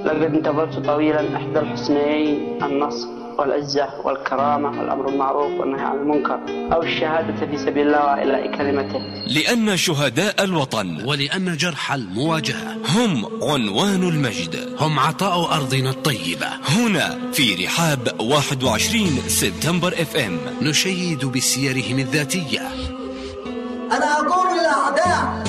لقد انتظرت طويلا إحدى الحسنيين، النصر والعزة والكرامة والأمر بالمعروف والنهي عن المنكر، أو الشهادة في سبيل الله وإعلاء كلمته. لأن شهداء الوطن ولأن جرح المواجهة هم عنوان المجد، هم عطاء أرضنا الطيبة. هنا في رحاب 21 سبتمبر FM نشيد بسيرهم الذاتية. أنا أقول للأعداء: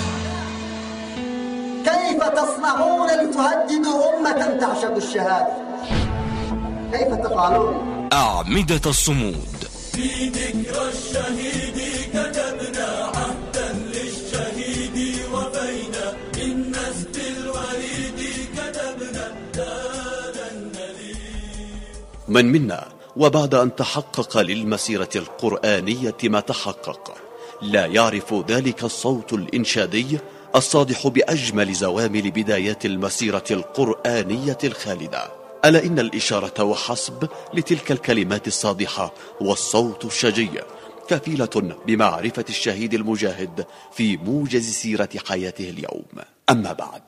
كيف تصنعون لتهددوا أمة تعشق الشهادة؟ كيف تفعلون؟ أعمدة الصمود. في ذكرى الشهيد كتبنا عهدا للشهيد وفينا، من نسب الوليد كتبنا دادا النليل. من منا وبعد أن تحقق للمسيرة القرآنية ما تحقق لا يعرف ذلك الصوت الإنشادي الصادح بأجمل زوامل بدايات المسيرة القرآنية الخالدة. ألا إن الإشارة وحسب لتلك الكلمات الصادحة والصوت الشجي كفيلة بمعرفة الشهيد المجاهد في موجز سيرة حياته اليوم. أما بعد،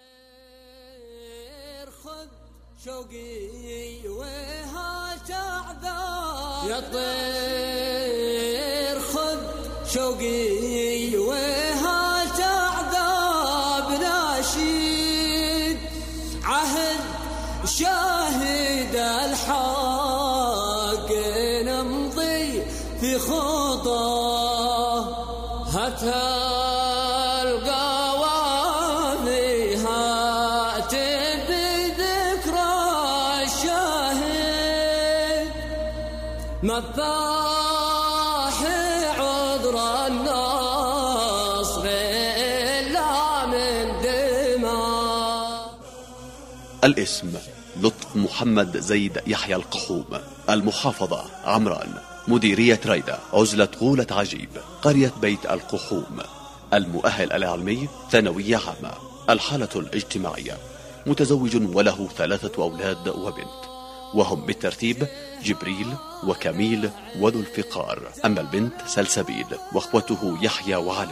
يا طير خذ شوقي وهات عذاب ناشد، عهد شاهد الحق نمضي في خطاه، هاتها القوافي هات بذكرى الشاهد، مفاح عذر النصر إلا من دماء. الاسم لطف محمد زيد يحيى القحوم، المحافظة عمران، مديرية ريدة، عزلة غولة عجيب، قرية بيت القحوم. المؤهل العلمي ثانوية عامة. الحالة الاجتماعية متزوج وله 3 أولاد وبنت، وهم بالترتيب جبريل وكميل وذو الفقار. أما البنت سلسبيل واخوته يحيى وعلي.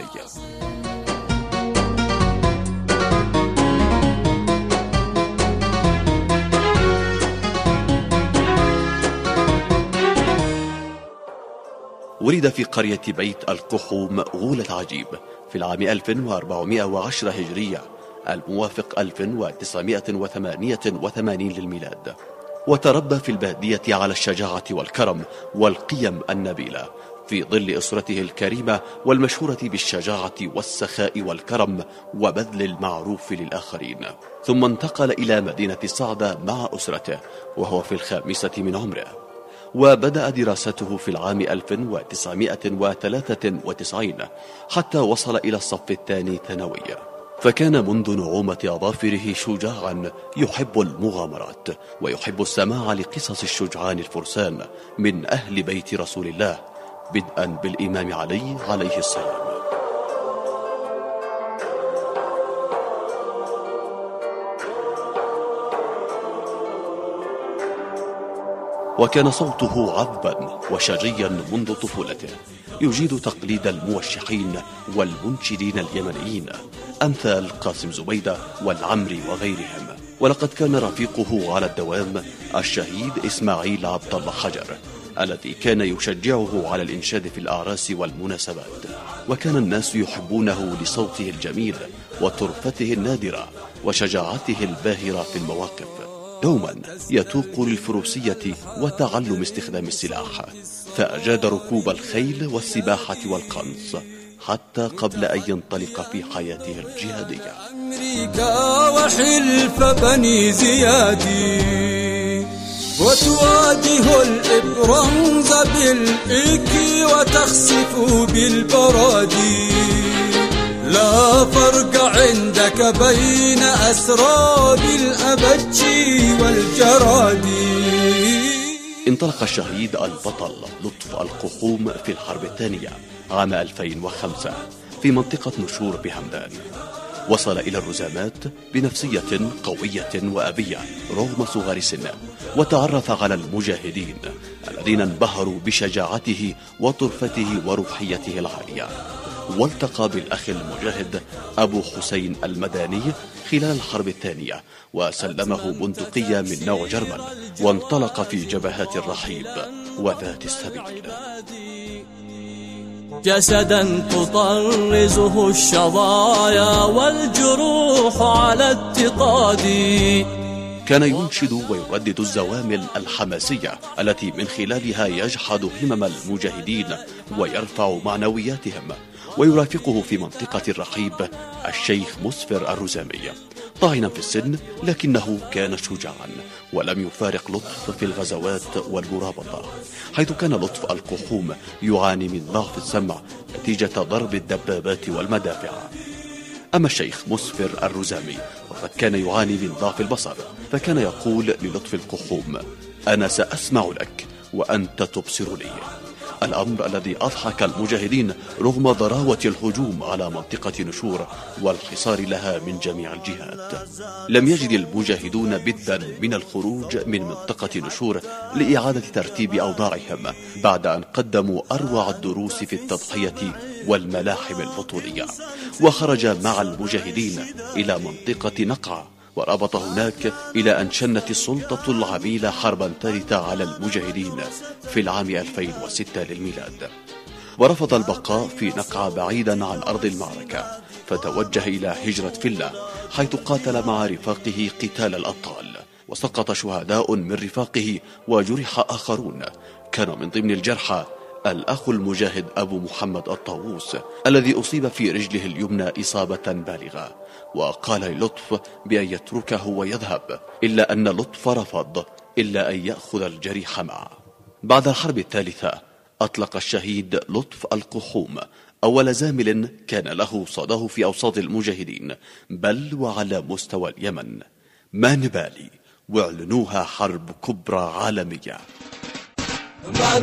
ولد في قرية بيت القحوم غولة عجيب في العام 1410 هجرية، الموافق 1988 للميلاد، وتربى في البادية على الشجاعة والكرم والقيم النبيلة في ظل أسرته الكريمة والمشهورة بالشجاعة والسخاء والكرم وبذل المعروف للآخرين. ثم انتقل إلى مدينة صعدة مع أسرته وهو في 5 من عمره، وبدأ دراسته في العام 1993 حتى وصل إلى الصف الثاني ثانوي. فكان منذ نعومة أظافره شجاعا يحب المغامرات ويحب السماع لقصص الشجعان الفرسان من أهل بيت رسول الله، بدءا بالإمام علي عليه السلام. وكان صوته عذبا وشجيا منذ طفولته، يجيد تقليد الموشحين والمنشدين اليمنيين أمثال قاسم زبيدة والعمري وغيرهم. ولقد كان رفيقه على الدوام الشهيد إسماعيل عبد الله حجر الذي كان يشجعه على الإنشاد في الأعراس والمناسبات. وكان الناس يحبونه لصوته الجميل وطرفته النادرة وشجاعته الباهرة في المواقف، دوما يتوق للفروسية وتعلم استخدام السلاح، فأجاد ركوب الخيل والسباحة والقنص حتى قبل أن ينطلق في حياته الجهادية. أمريكا وحلف بني زيادي وتواجه الإبرنز بالإك وتخسف بالبرادي، لا فرق عندك بين أسراب الأبج والجرادي. انطلق الشهيد البطل لطف القحوم في الحرب الثانية عام 2005 في منطقة نشور بهمدان، وصل إلى الرزامات بنفسية قوية وأبية رغم صغر سنه، وتعرف على المجاهدين الذين انبهروا بشجاعته وطرفته وروحيته العالية. والتقى بالأخ المجاهد أبو حسين المداني خلال الحرب الثانية، وسلمه بندقية من نوع جرمل، وانطلق في جبهات الرحيب وذات السبيل. جسدا تطرزه الشظايا والجروح على اتقادي. كان ينشد ويردد الزوامل الحماسية التي من خلالها يجحد همم المجاهدين ويرفع معنوياتهم. ويرافقه في منطقة الرحيب الشيخ مسفر الرزامي، طاعنا في السن لكنه كان شجاعا، ولم يفارق لطف في الغزوات والمرابطة، حيث كان لطف القحوم يعاني من ضعف السمع نتيجة ضرب الدبابات والمدافع. أما الشيخ مسفر الرزامي وقد كان يعاني من ضعف البصر، فكان يقول للطف القحوم: أنا سأسمع لك وأنت تبصر لي. الأمر الذي أضحك المجاهدين رغم ضراوة الهجوم على منطقة نشور والحصار لها من جميع الجهات. لم يجد المجاهدون بدا من الخروج من منطقة نشور لإعادة ترتيب أوضاعهم بعد أن قدموا أروع الدروس في التضحية والملاحم البطولية. وخرج مع المجاهدين إلى منطقة نقعة، وربط هناك إلى أن شنت السلطة العميلة حربا ثالثة على المجاهدين في العام 2006 للميلاد. ورفض البقاء في نقعة بعيدا عن أرض المعركة، فتوجه إلى هجرة فلة، حيث قاتل مع رفاقه قتال الأبطال، وسقط شهداء من رفاقه وجرح آخرون. كان من ضمن الجرحى الأخ المجاهد أبو محمد الطاووس الذي أصيب في رجله اليمنى إصابة بالغة، وقال للطف بأن يتركه ويذهب، إلا أن لطف رفض إلا أن يأخذ الجريح معه. بعد الحرب الثالثة أطلق الشهيد لطف القحوم أول زامل كان له صداه في أوساط المجاهدين بل وعلى مستوى اليمن. ما نبالي، واعلنوها حرب كبرى عالمية. ما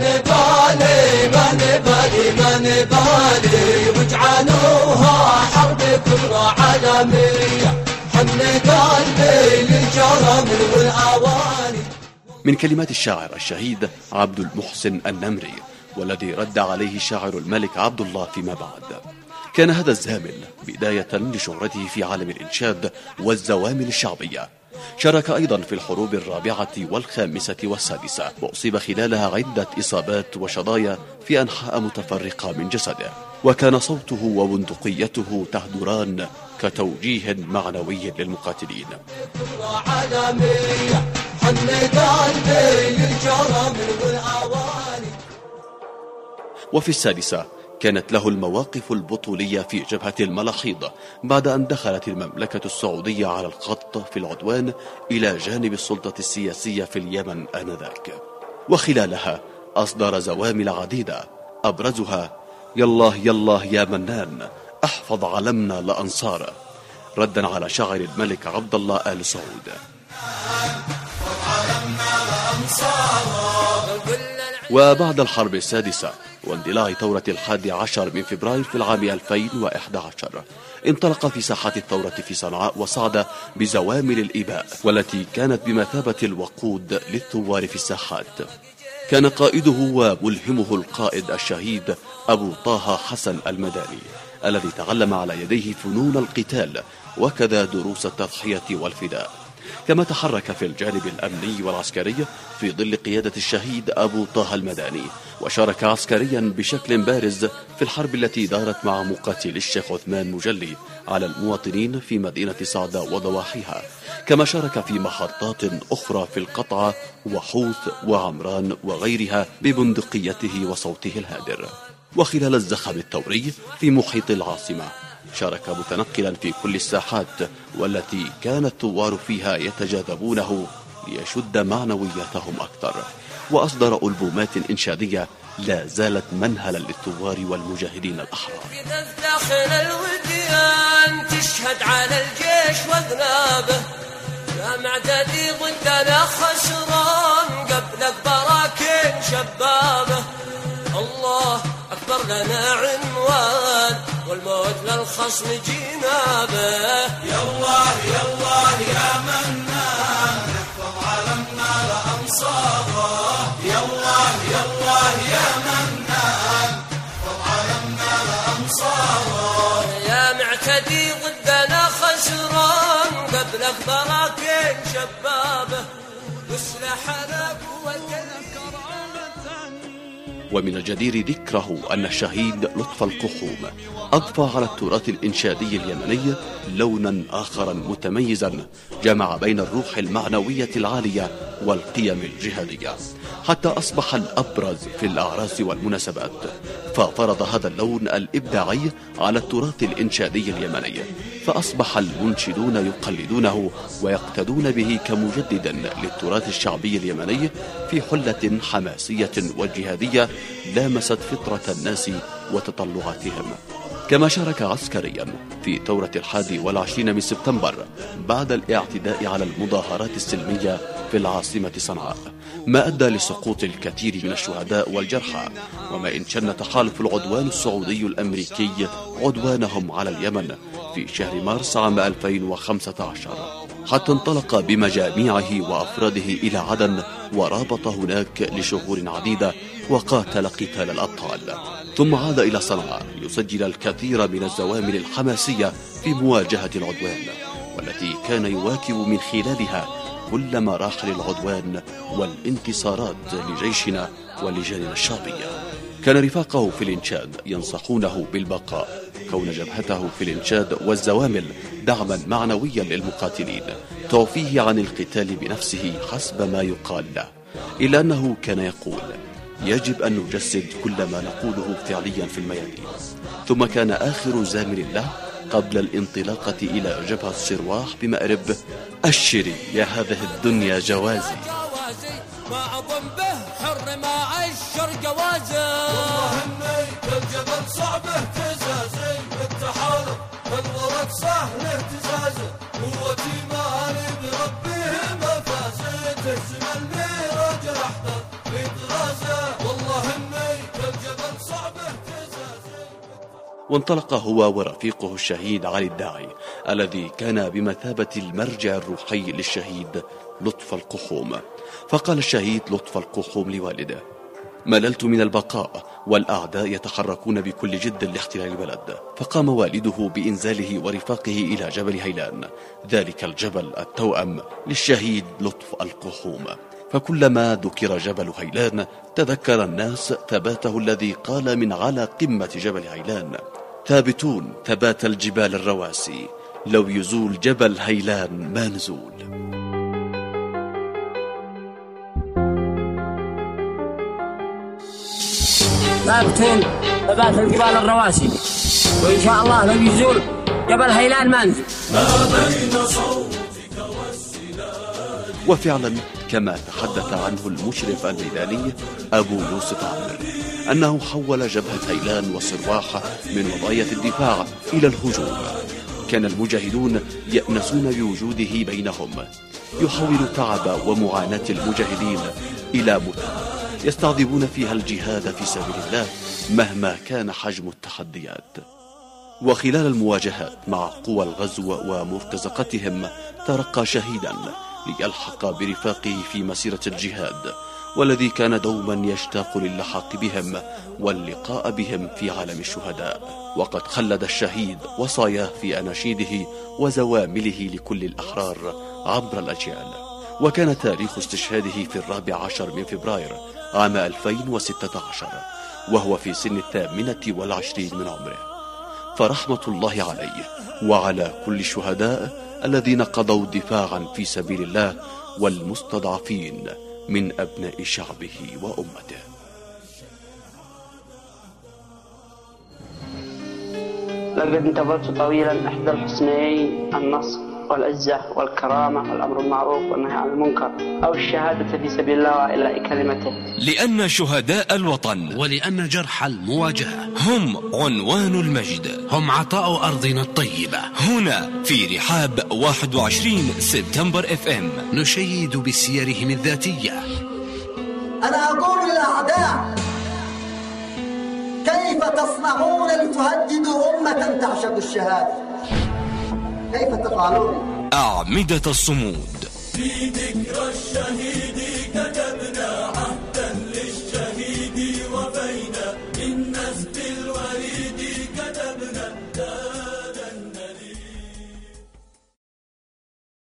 نبالي واجعلوها حرب كبرى عالمية، حمل قلبي للجرم والأواني. من كلمات الشاعر الشهيد عبد المحسن النمري، والذي رد عليه شاعر الملك عبد الله فيما بعد. كان هذا الزامل بداية لشهرته في عالم الإنشاد والزوامل الشعبية. شارك أيضا في الحروب الرابعة والخامسة والسادسة، وأصيب خلالها عدة إصابات وشظايا في أنحاء متفرقة من جسده، وكان صوته وبندقيته تهدران كتوجيه معنوي للمقاتلين. وفي السادسة كانت له المواقف البطولية في جبهة الملاحيض بعد أن دخلت المملكة السعودية على الخط في العدوان إلى جانب السلطة السياسية في اليمن آنذاك. وخلالها أصدر زوامل عديدة، أبرزها: يالله يالله يا منان أحفظ علمنا لأنصار، ردا على شاعر الملك عبد الله آل سعود. وبعد الحرب السادسة واندلاع ثورة 11 من فبراير في العام 2011 انطلق في ساحات الثورة في صنعاء وصعد بزوامل الإباء، والتي كانت بمثابة الوقود للثوار في الساحات. كان قائده وملهمه القائد الشهيد أبو طه حسن المداني، الذي تعلم على يديه فنون القتال وكذا دروس التضحية والفداء. كما تحرك في الجانب الأمني والعسكري في ظل قيادة الشهيد أبو طه المداني، وشارك عسكريا بشكل بارز في الحرب التي دارت مع مقاتل الشيخ عثمان مجلي على المواطنين في مدينة صعدة وضواحيها. كما شارك في محطات أخرى في القطعة وحوث وعمران وغيرها ببندقيته وصوته الهادر. وخلال الزخم الثوري في محيط العاصمة شارك متنقلا في كل الساحات والتي كان الثوار فيها يتجاذبونه ليشد معنوياتهم أكثر، وأصدر ألبومات إنشادية لا زالت منهلا للثوار والمجاهدين الأحرار. داخل الوديان تشهد على الجيش وذنابه، يا معددي ضدنا خسران قبلك براكين شبابه، الله أكبر لنا عنوان والموت للخصم جنابه. يا الله يا الله يا منان احفظ عالمنا لأنصاره. يا الله يا الله يا منان احفظ عالمنا لأنصاره. يا معتدي ضدنا خسران قبلك براكين شبابه وسلاحنا قوة. ومن الجدير ذكره أن الشهيد لطف القحوم أضفى على التراث الإنشادي اليمني لونا آخر متميزا جمع بين الروح المعنوية العالية والقيم الجهادية، حتى أصبح الأبرز في الأعراس والمناسبات، ففرض هذا اللون الإبداعي على التراث الإنشادي اليمني، فأصبح المنشدون يقلدونه ويقتدون به كمجدد للتراث الشعبي اليمني في حلة حماسية وجهادية لامست فطرة الناس وتطلعاتهم. كما شارك عسكريا في ثورة 21 من سبتمبر بعد الاعتداء على المظاهرات السلمية في العاصمة صنعاء، ما أدى لسقوط الكثير من الشهداء والجرحى، وما إن شن تحالف العدوان السعودي الأمريكي عدوانهم على اليمن في شهر مارس عام 2015، حتى انطلق بمجاميعه وأفراده إلى عدن ورابط هناك لشهور عديدة وقاتل قتال الأبطال، ثم عاد إلى صنعاء ليسجل الكثير من الزوامل الحماسية في مواجهة العدوان، والتي كان يواكب من خلالها كل مراحل العدوان والانتصارات لجيشنا ولجاننا الشعبية. كان رفاقه في الإنشاد ينصحونه بالبقاء، كون جبهته في الإنشاد والزوامل دعما معنويا للمقاتلين توفيه عن القتال بنفسه حسب ما يقال له، إلا أنه كان يقول يجب أن نجسد كل ما نقوله فعليا في الميادين. ثم كان آخر زامل له قبل الانطلاقة إلى جبهة السرواح بمأرب: أشري يا هذه الدنيا جوازي. ما أظن به حر ما أشر جوازه. والله إني بالجبل صعب اهتزازي، بالتحالف بالورد سهل اهتزازه، قوتي مالي بربه مفازي، تهزم الميراج احضر في طرازه. والله إني بالجبل صعب اهتزازي. وانطلق هو ورفيقه الشهيد علي الداعي، الذي كان بمثابة المرجع الروحي للشهيد لطف القحوم. فقال الشهيد لطف القحوم لوالده: مللت من البقاء والأعداء يتحركون بكل جد لاحتلال البلد. فقام والده بإنزاله ورفاقه إلى جبل هيلان، ذلك الجبل التوأم للشهيد لطف القحوم. فكلما ذكر جبل هيلان تذكر الناس ثباته الذي قال من على قمة جبل هيلان: ثابتون ثبات الجبال الرواسي، لو يزول جبل هيلان ما نزول. ثابتون ثبات الجبال الرواسي، وإن شاء الله لو يزول جبل هيلان ما نزول. وفعلا كما تحدث عنه المشرف الميداني أبو يوسف عامر، أنه حول جبهة هيلان وصرواح من وضعية الدفاع إلى الهجوم. كان المجاهدون يأنسون بوجوده بينهم، يحول تعب ومعاناة المجاهدين إلى متعة يستعذبون فيها الجهاد في سبيل الله مهما كان حجم التحديات. وخلال المواجهات مع قوى الغزو ومرتزقتهم ترقى شهيدا ليلحق برفاقه في مسيرة الجهاد، والذي كان دوما يشتاق للحاق بهم واللقاء بهم في عالم الشهداء. وقد خلد الشهيد وصاياه في أناشيده وزوامله لكل الأحرار عبر الأجيال. وكان تاريخ استشهاده في 14 من فبراير عام 2016 وهو في سن 28 من عمره. فرحمة الله عليه وعلى كل الشهداء الذين قضوا دفاعا في سبيل الله والمستضعفين من أبناء شعبه وأمته. لقد انتظرت طويلا إحدى الحسنيين: النصر والعزة والكرامة والأمر المعروف والنهي عن المنكر، أو الشهادة في سبيل الله وإعلاء كلمته. لأن شهداء الوطن ولأن جرح المواجهة هم عنوان المجد، هم عطاء أرضنا الطيبة. هنا في رحاب 21 سبتمبر FM نشيد بسيرهم الذاتية. أنا أقول للأعداء: كيف كيف تصنعون لتهددوا أمة تعشق الشهادة؟ كيف تفعلون؟ أعمدة الصمود في ذكرى الشهيد كتب